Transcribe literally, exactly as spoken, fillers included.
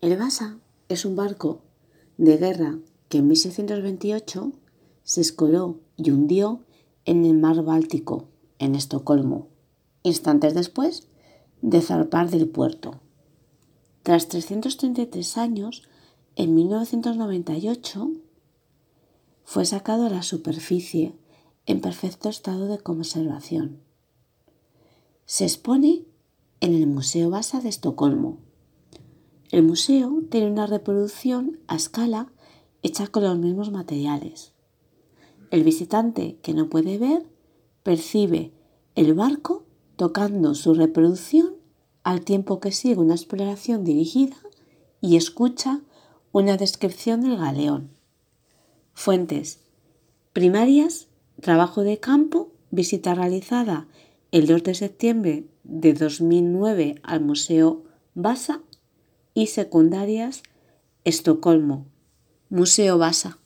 El Vasa es un barco de guerra que en mil seiscientos veintiocho se escoró y hundió en el mar Báltico, en Estocolmo, instantes después de zarpar del puerto. Tras trescientos treinta y tres años, en mil novecientos noventa y ocho, fue sacado a la superficie en perfecto estado de conservación. Se expone en el Museo Vasa de Estocolmo. El museo tiene una reproducción a escala hecha con los mismos materiales. El visitante que no puede ver percibe el barco tocando su reproducción al tiempo que sigue una exploración dirigida y escucha una descripción del galeón. Fuentes primarias: trabajo de campo, visita realizada el dos de septiembre de dos mil nueve al Museo Vasa, y secundarias: Estocolmo, Museo Vasa.